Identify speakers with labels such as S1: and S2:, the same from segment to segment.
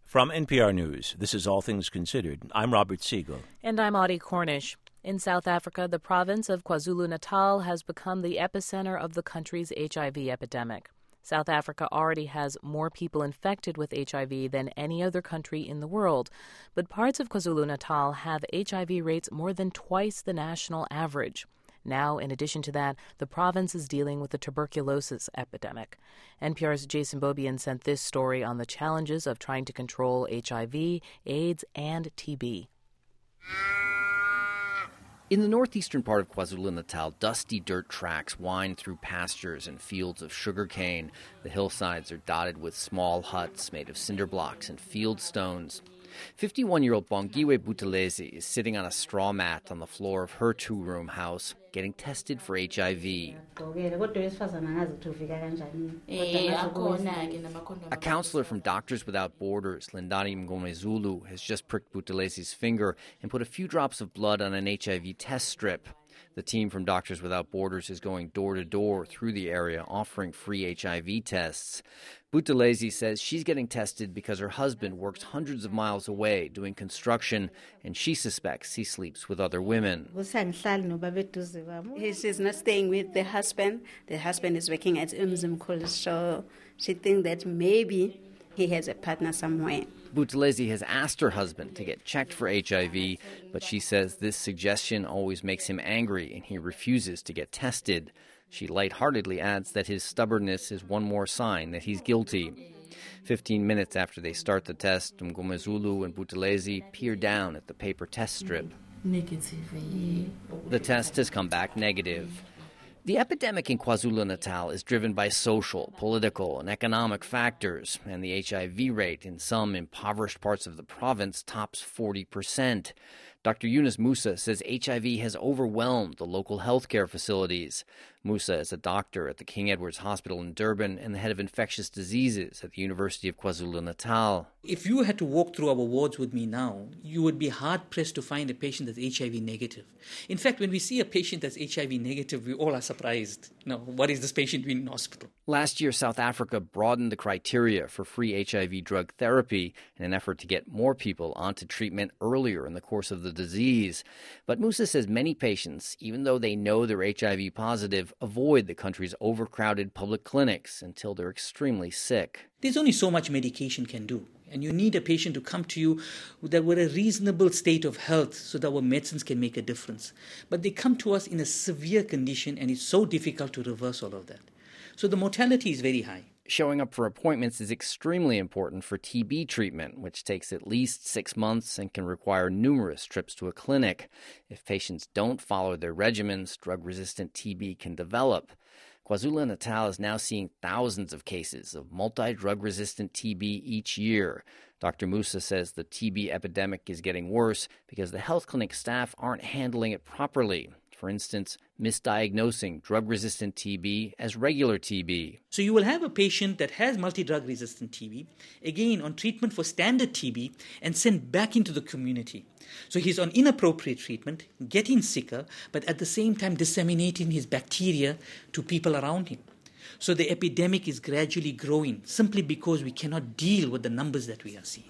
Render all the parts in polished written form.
S1: From NPR News, this is All Things Considered. I'm Robert Siegel.
S2: And I'm Audie Cornish. In South Africa, the province of KwaZulu-Natal has become the epicenter of the country's HIV epidemic. South Africa already has more people infected with HIV than any other country in the world, but parts of KwaZulu-Natal have HIV rates more than twice the national average. Now, in addition to that, the province is dealing with the tuberculosis epidemic. NPR's Jason Beaubien sent this story on the challenges of trying to control HIV, AIDS, and TB.
S3: In the northeastern part of KwaZulu-Natal, dusty dirt tracks wind through pastures and fields of sugarcane. The hillsides are dotted with small huts made of cinder blocks and field stones. 51-year-old Bongiwe Buthelezi is sitting on a straw mat on the floor of her two-room house, getting tested for HIV. A counselor from Doctors Without Borders, Lindani Mngomezulu, has just pricked Buthelezi's finger and put a few drops of blood on an HIV test strip. The team from Doctors Without Borders is going door-to-door through the area, offering free HIV tests. Buthelezi says she's getting tested because her husband works hundreds of miles away doing construction, and she suspects he sleeps with other women.
S4: She's not staying with the husband. The husband is working at Umzum College, so she thinks that maybe he has a partner somewhere.
S3: Buthelezi has asked her husband to get checked for HIV, but she says this suggestion always makes him angry and he refuses to get tested. She lightheartedly adds that his stubbornness is one more sign that he's guilty. 15 minutes after they start the test, Mngomezulu and Buthelezi peer down at the paper test strip. The test has come back negative. The epidemic in KwaZulu-Natal is driven by social, political, and economic factors, and the HIV rate in some impoverished parts of the province tops 40%. Dr. Yunus Musa says HIV has overwhelmed the local healthcare facilities. Musa is a doctor at the King Edward's Hospital in Durban and the head of infectious diseases at the University of KwaZulu-Natal.
S5: If you had to walk through our wards with me now, you would be hard-pressed to find a patient that's HIV negative. In fact, when we see a patient that's HIV negative, we all are surprised. What is this patient doing in hospital?
S3: Last year, South Africa broadened the criteria for free HIV drug therapy in an effort to get more people onto treatment earlier in the course of the disease. But Musa says many patients, even though they know they're HIV positive, avoid the country's overcrowded public clinics until they're extremely sick.
S5: There's only so much medication can do. And you need a patient to come to you that with a reasonable state of health so that our medicines can make a difference. But they come to us in a severe condition and it's so difficult to reverse all of that. So the mortality is very high.
S3: Showing up for appointments is extremely important for TB treatment, which takes at least 6 months and can require numerous trips to a clinic. If patients don't follow their regimens, drug-resistant TB can develop. KwaZulu-Natal is now seeing thousands of cases of multi-drug-resistant TB each year. Dr. Musa says the TB epidemic is getting worse because the health clinic staff aren't handling it properly. For instance, misdiagnosing drug-resistant TB as regular TB.
S5: So you will have a patient that has multi-drug-resistant TB, again on treatment for standard TB, and sent back into the community. So he's on inappropriate treatment, getting sicker, but at the same time disseminating his bacteria to people around him. So the epidemic is gradually growing simply because we cannot deal with the numbers that we are seeing.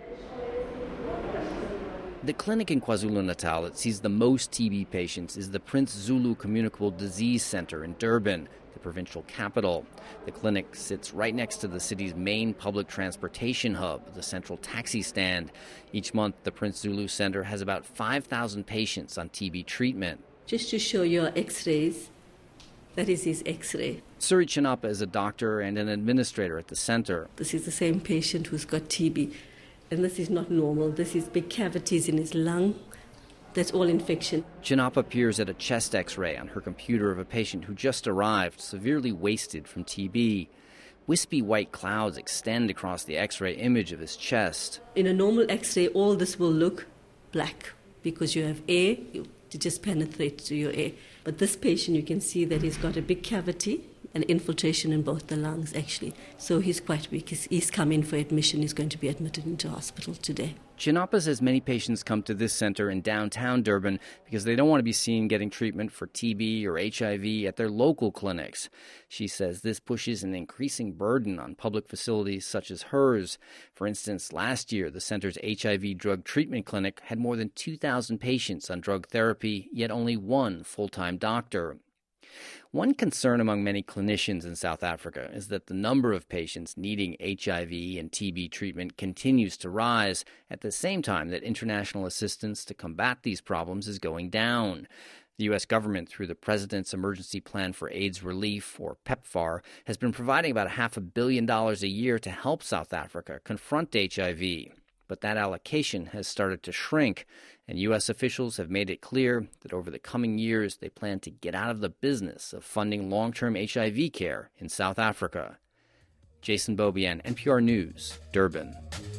S3: The clinic in KwaZulu-Natal that sees the most TB patients is the Prince Zulu Communicable Disease Center in Durban, the provincial capital. The clinic sits right next to the city's main public transportation hub, the central taxi stand. Each month, the Prince Zulu Center has about 5,000 patients on TB treatment.
S4: Just to show your x-rays, that is his x-ray.
S3: Suri Chinapa is a doctor and an administrator at the center.
S4: This is the same patient who's got TB. And this is not normal. This is big cavities in his lung. That's all infection.
S3: Chinapa peers at a chest x-ray on her computer of a patient who just arrived, severely wasted from TB. Wispy white clouds extend across the x-ray image of his chest.
S4: In a normal x-ray, all this will look black because you have air to just penetrate to your air. But this patient, you can see that he's got a big cavity
S6: an infiltration in both the lungs, actually. So he's quite weak. He's come in for admission. He's going to be admitted into hospital today.
S3: Chinapa says many patients come to this center in downtown Durban because they don't want to be seen getting treatment for TB or HIV at their local clinics. She says this pushes an increasing burden on public facilities such as hers. For instance, last year, the center's HIV drug treatment clinic had more than 2,000 patients on drug therapy, yet only one full-time doctor. One concern among many clinicians in South Africa is that the number of patients needing HIV and TB treatment continues to rise at the same time that international assistance to combat these problems is going down. The U.S. government, through the President's Emergency Plan for AIDS Relief, or PEPFAR, has been providing about $500 million a year to help South Africa confront HIV. But that allocation has started to shrink, and U.S. officials have made it clear that over the coming years they plan to get out of the business of funding long-term HIV care in South Africa. Jason Beaubien, NPR News, Durban.